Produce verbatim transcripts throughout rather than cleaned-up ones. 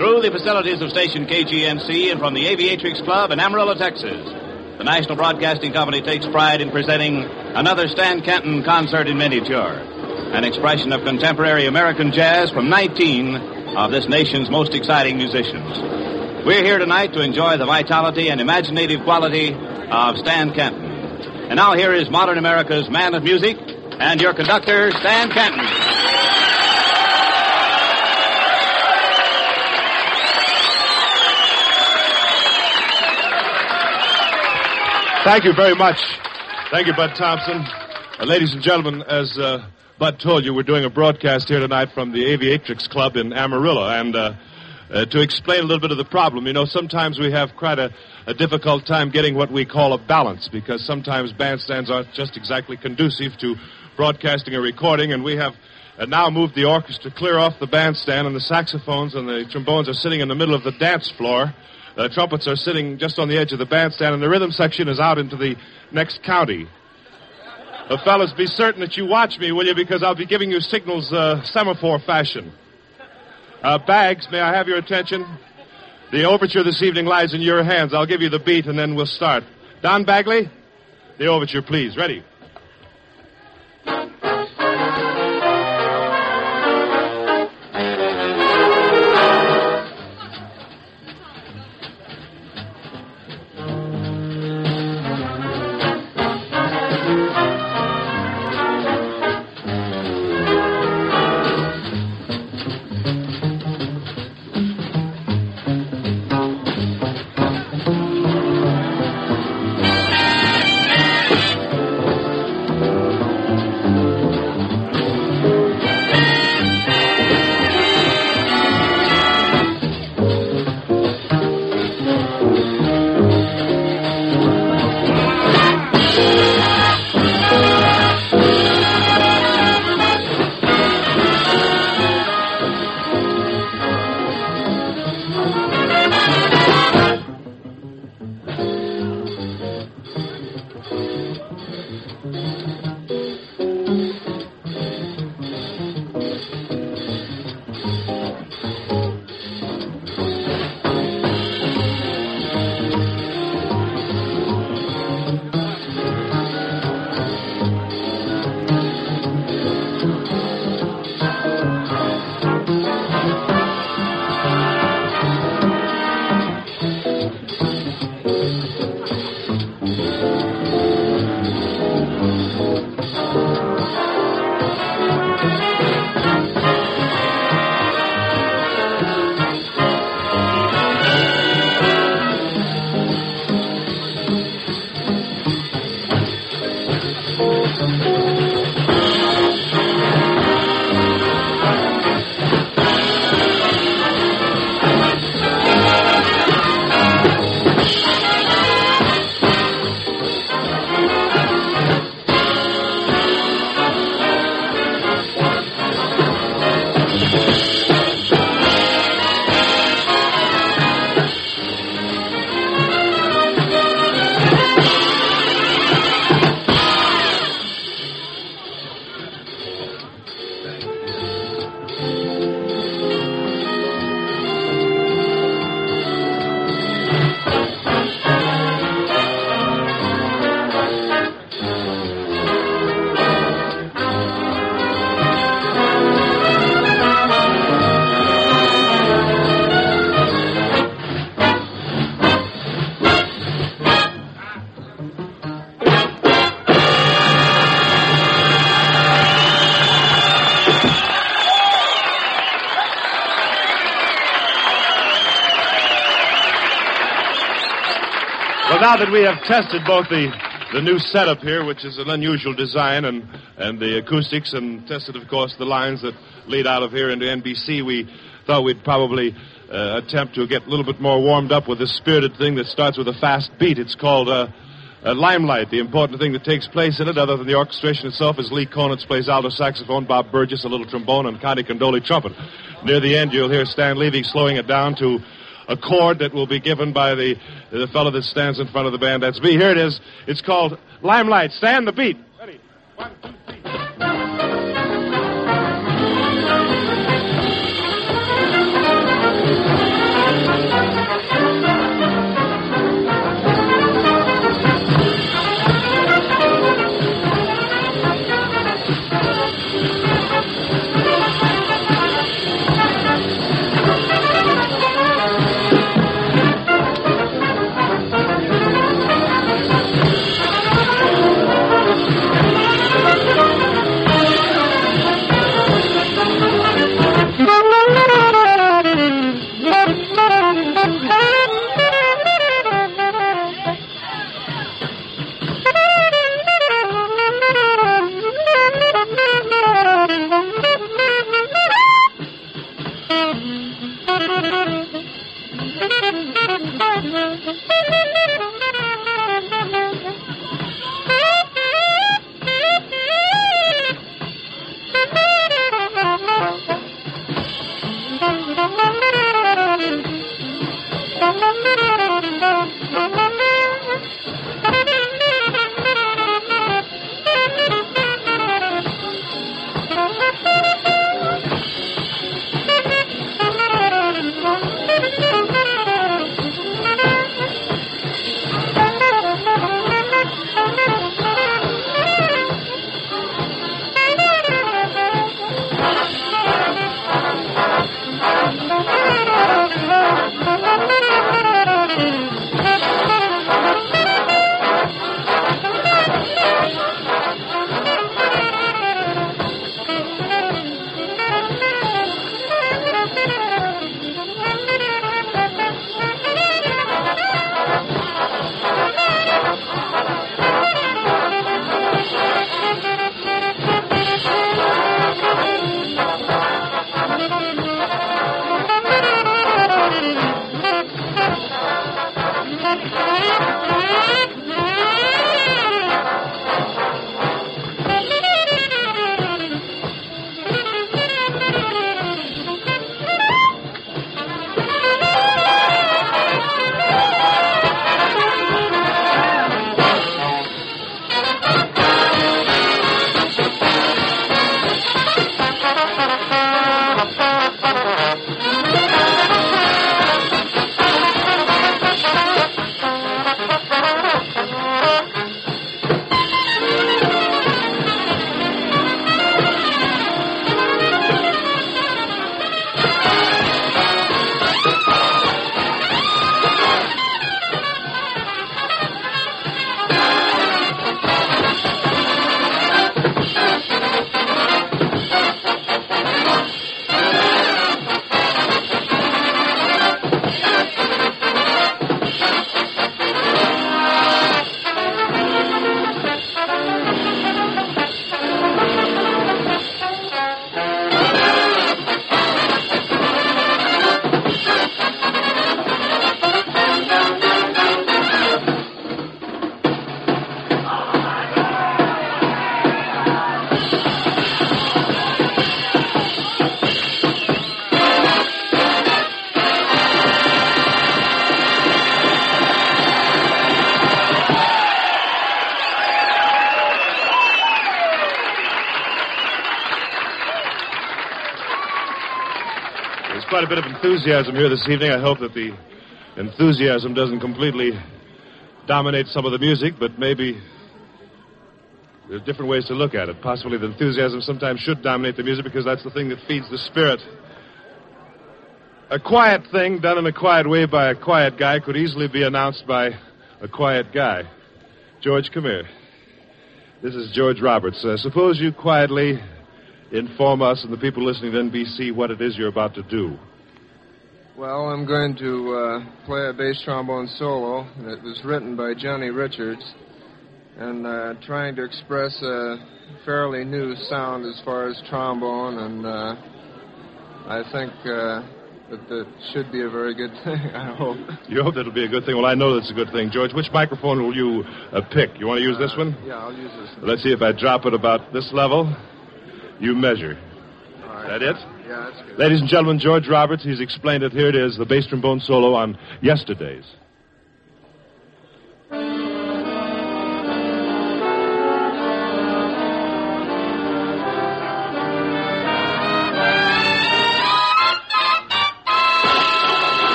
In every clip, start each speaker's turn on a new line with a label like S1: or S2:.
S1: through the facilities of station K G N C and from the Aviatrix Club in Amarillo, Texas. The National Broadcasting Company takes pride in presenting another Stan Kenton concert in miniature, an expression of contemporary American jazz from nineteen of this nation's most exciting musicians. We're here tonight to enjoy the vitality and imaginative quality of Stan Kenton. And now here is modern America's man of music and your conductor, Stan Kenton.
S2: Thank you very much. Thank you, Bud Thompson. Uh, ladies and gentlemen, as uh, Bud told you, we're doing a broadcast here tonight from the Aviatrix Club in Amarillo. And uh, uh, to explain a little bit of the problem, you know, sometimes we have quite a, a difficult time getting what we call a balance, because sometimes bandstands aren't just exactly conducive to broadcasting a recording, and we have uh, now moved the orchestra clear off the bandstand, and the saxophones and the trombones are sitting in the middle of the dance floor. The trumpets are sitting just on the edge of the bandstand, and the rhythm section is out into the next county. Uh, fellas, be certain that you watch me, will you? Because I'll be giving you signals uh, semaphore fashion. Uh, Bags, may I have your attention? The overture this evening lies in your hands. I'll give you the beat, and then we'll start. Don Bagley, the overture, please. Ready? Now that we have tested both the, the new setup here, which is an unusual design, and, and the acoustics, and tested, of course, the lines that lead out of here into N B C, we thought we'd probably uh, attempt to get a little bit more warmed up with this spirited thing that starts with a fast beat. It's called uh, uh, Limelight. The important thing that takes place in it, other than the orchestration itself, is Lee Konitz plays alto saxophone, Bob Burgess a little trombone, and Connie Condoli trumpet. Near the end, you'll hear Stan Levy slowing it down to a chord that will be given by the the fellow that stands in front of the band. That's me. Here it is. It's called Limelight. Stan, the beat. Ready? One, two, three.
S3: Thank you.
S2: Quite a bit of enthusiasm here this evening. I hope that the enthusiasm doesn't completely dominate some of the music, but maybe there's different ways to look at it. Possibly the enthusiasm sometimes should dominate the music because that's the thing that feeds the spirit. A quiet thing done in a quiet way by a quiet guy could easily be announced by a quiet guy. George, come here. This is George Roberts. Uh, suppose you quietly inform us and the people listening to N B C what it is you're about to do.
S3: Well, I'm going to uh, play a bass trombone solo that was written by Johnny Richards and uh, trying to express a fairly new sound as far as trombone, and uh, I think uh, that that should be a very good thing, I hope.
S2: You hope that'll be a good thing? Well, I know that's a good thing. George, which microphone will you uh, pick? You want to use
S3: uh,
S2: this one?
S3: Yeah, I'll use this one.
S2: Let's see if I drop it about this level. You measure.
S3: All right.
S2: That it?
S3: Yeah, that's good.
S2: Ladies and gentlemen, George Roberts, he's explained it. Here it is, the bass trombone solo on Yesterdays.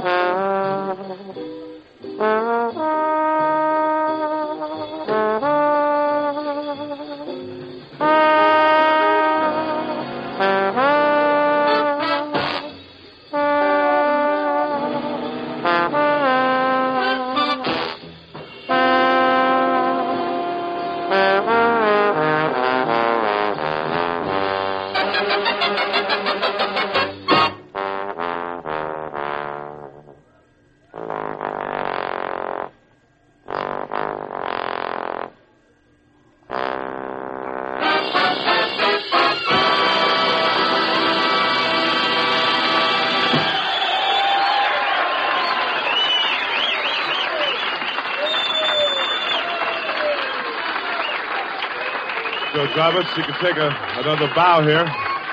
S2: George Roberts, you can take a, another bow here.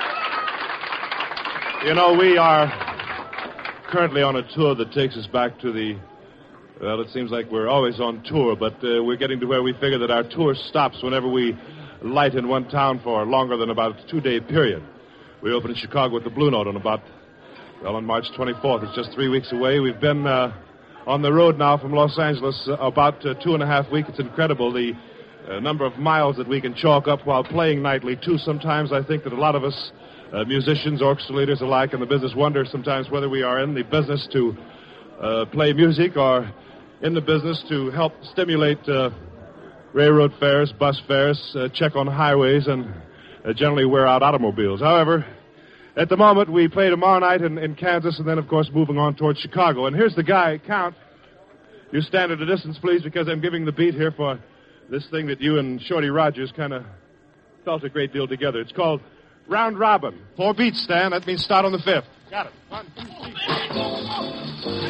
S2: You know, we are currently on a tour that takes us back to the, well, it seems like we're always on tour, but uh, we're getting to where we figure that our tour stops whenever we light in one town for longer than about a two-day period. We opened in Chicago with the Blue Note on about, well, on March twenty-fourth. It's just three weeks away. We've been uh, on the road now from Los Angeles uh, about uh, two and a half weeks. It's incredible, the uh, number of miles that we can chalk up while playing nightly, too. Sometimes I think that a lot of us, uh, musicians, orchestra leaders alike in the business, wonder sometimes whether we are in the business to uh, play music or in the business to help stimulate uh, railroad fares, bus fares, uh, check on highways, and uh, generally wear out automobiles. However, at the moment, we play tomorrow night in, in Kansas, and then, of course, moving on towards Chicago. And here's the guy, Count. You stand at a distance, please, because I'm giving the beat here for this thing that you and Shorty Rogers kind of felt a great deal together. It's called Round Robin. Four beats, Stan. That means start on the fifth. Got it. One, two, three.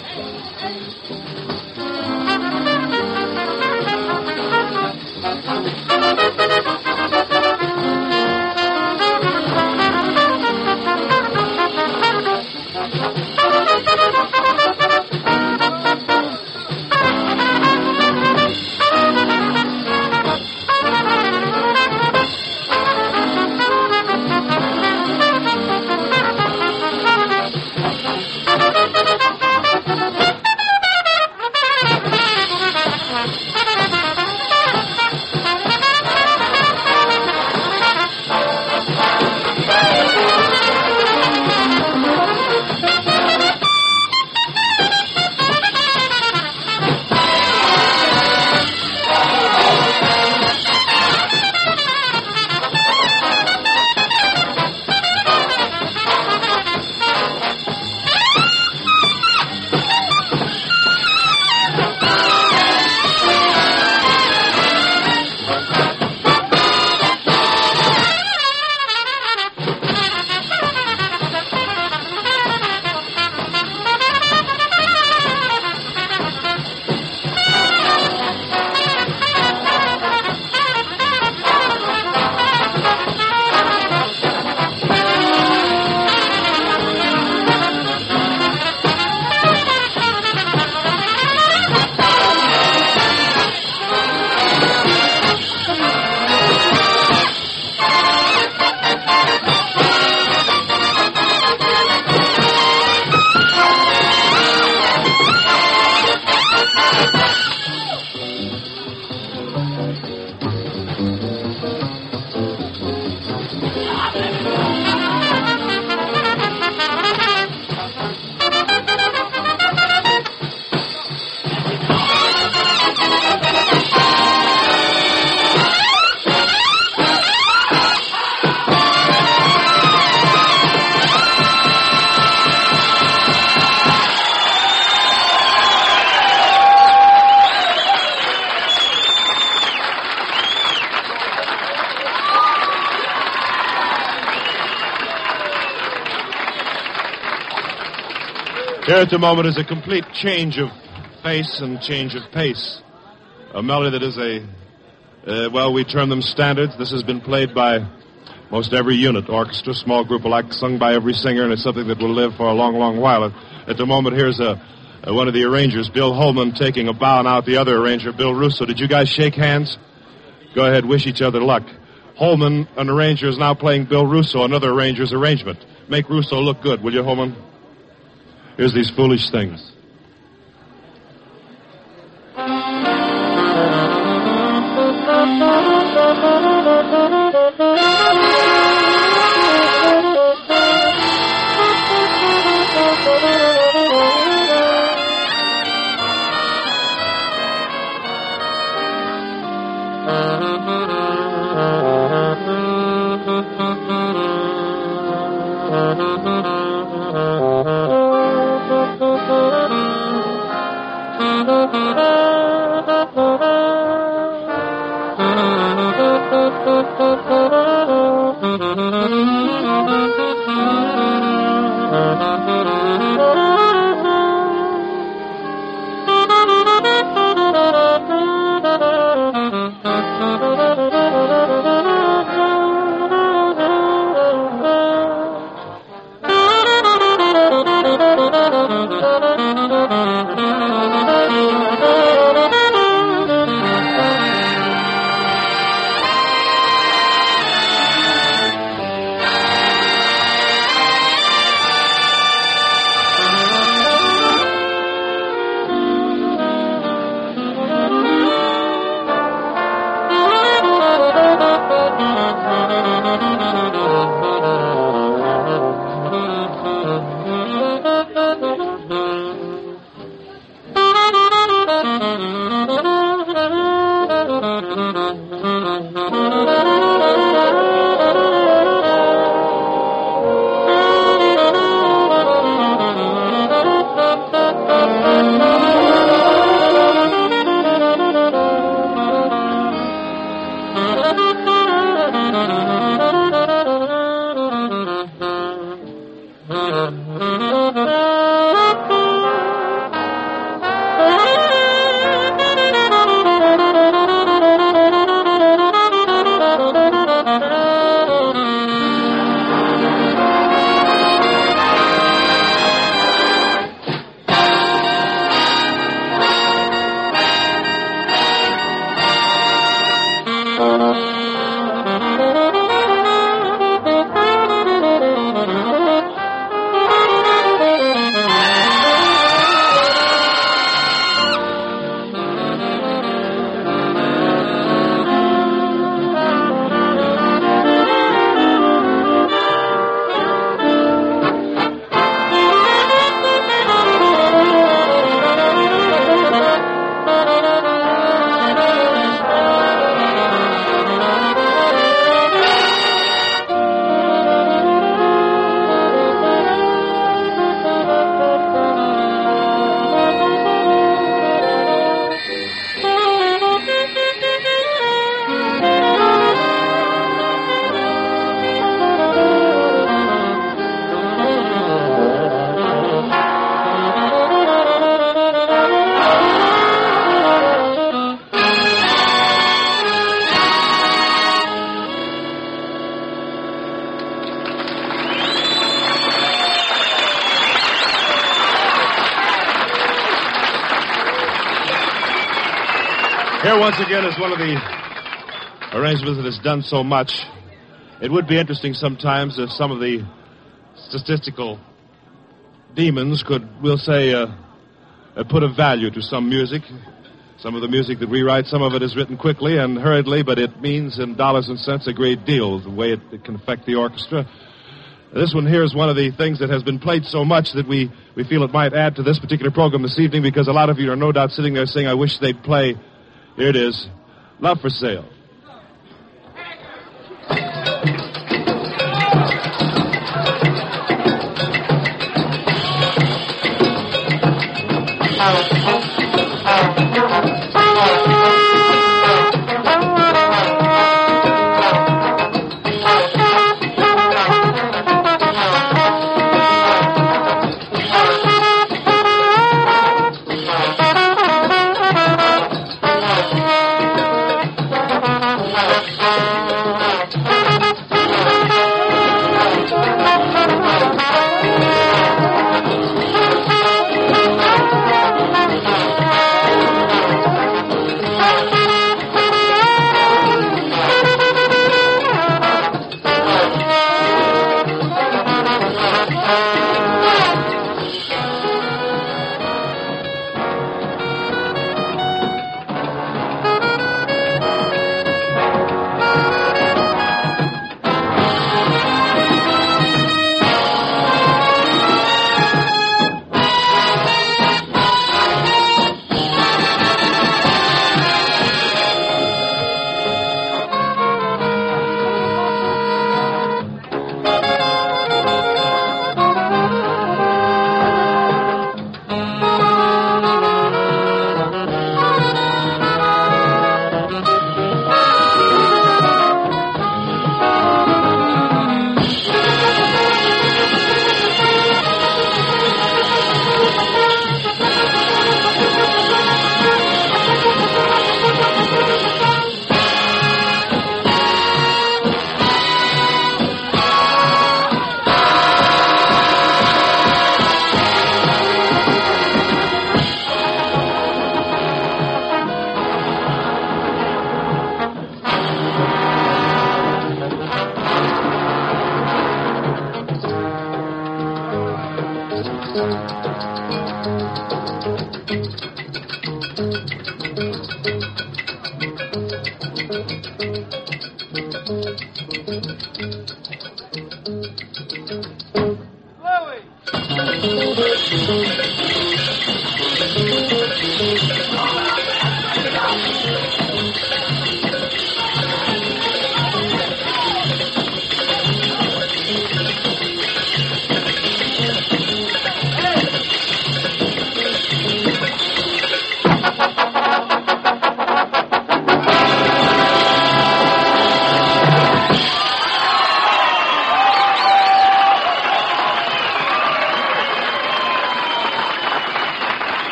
S2: Here at the moment is a complete change of face and change of pace. A melody that is a, uh, well, we term them standards. This has been played by most every unit, orchestra, small group alike, sung by every singer, and it's something that will live for a long, long while. At, at the moment, here's a, a, one of the arrangers, Bill Holman, taking a bow, and out the other arranger, Bill Russo. Did you guys shake hands? Go ahead, wish each other luck. Holman, an arranger, is now playing Bill Russo, another arranger's arrangement. Make Russo look good, will you, Holman? Here's These Foolish Things. Here once again is one of the arrangements that has done so much. It would be interesting sometimes if some of the statistical demons could, we'll say, uh, uh, put a value to some music. Some of the music that we write, some of it is written quickly and hurriedly, but it means in dollars and cents a great deal, the way it, it can affect the orchestra. This one here is one of the things that has been played so much that we, we feel it might add to this particular program this evening, because a lot of you are no doubt sitting there saying, I wish they'd play. Here it is, Love for Sale.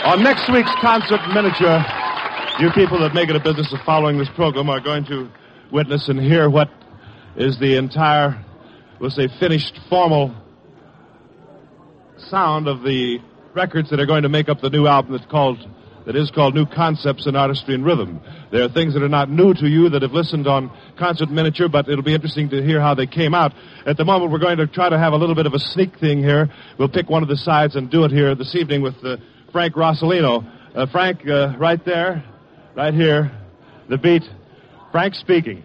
S2: On next week's concert in miniature, you people that make it a business of following this program are going to witness and hear what is the entire, we'll say, finished formal sound of the records that are going to make up the new album that's called, that is called New Concepts in Artistry and Rhythm. There are things that are not new to you that have listened on Concert Miniature, but it'll be interesting to hear how they came out. At the moment, we're going to try to have a little bit of a sneak thing here. We'll pick one of the sides and do it here this evening with uh, Frank Rossellino. Uh, Frank, uh, right there, right here, the beat. Frank speaking.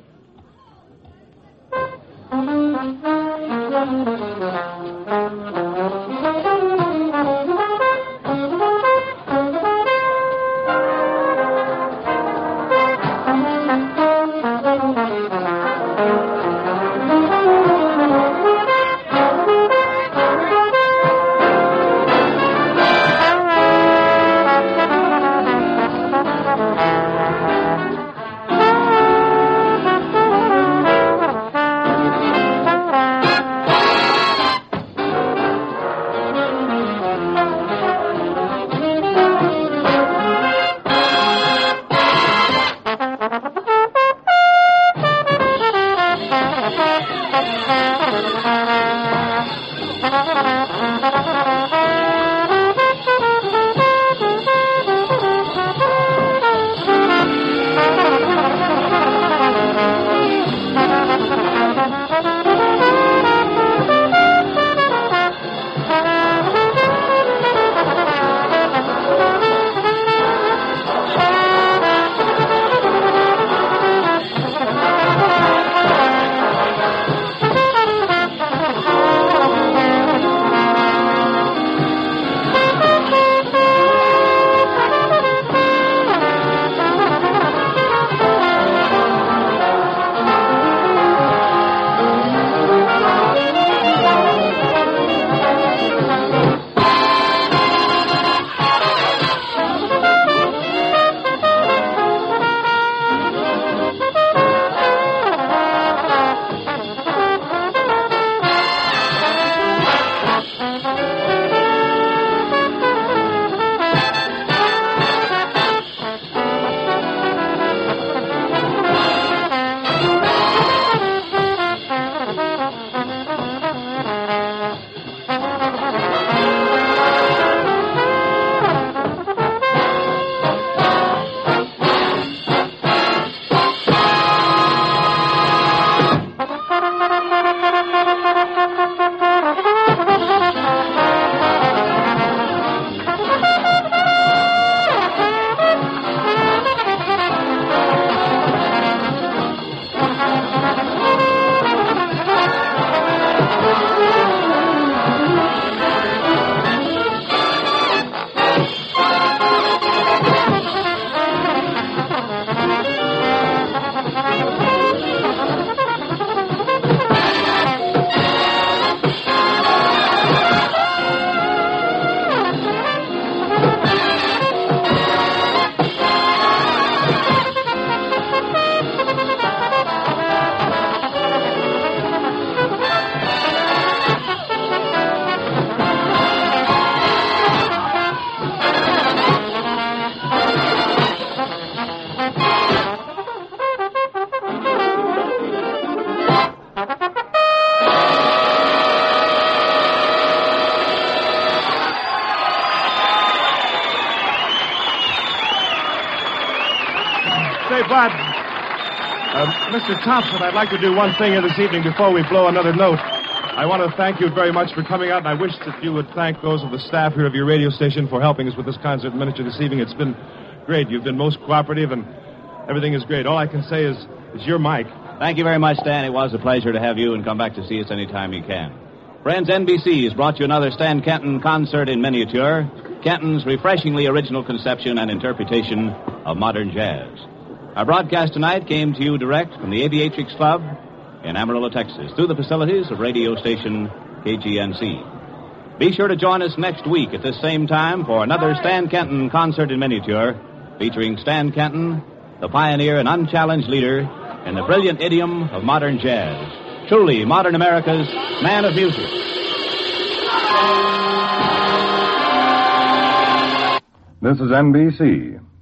S2: Bud, uh, Mister Thompson, I'd like to do one thing here this evening before we blow another note. I want to thank you very much for coming out, and I wish that you would thank those of the staff here of your radio station for helping us with this concert in miniature this evening. It's been great. You've been most cooperative, and everything is great. All I can say is, is your mic.
S1: Thank you very much, Stan. It was a pleasure to have you, and come back to see us anytime you can. Friends, N B C has brought you another Stan Kenton concert in miniature, Kenton's refreshingly original conception and interpretation of modern jazz. Our broadcast tonight came to you direct from the Aviatrix Club in Amarillo, Texas, through the facilities of radio station K G N C. Be sure to join us next week at this same time for another Stan Kenton concert in miniature, featuring Stan Kenton, the pioneer and unchallenged leader in the brilliant idiom of modern jazz. Truly, modern America's man of music.
S4: This is N B C.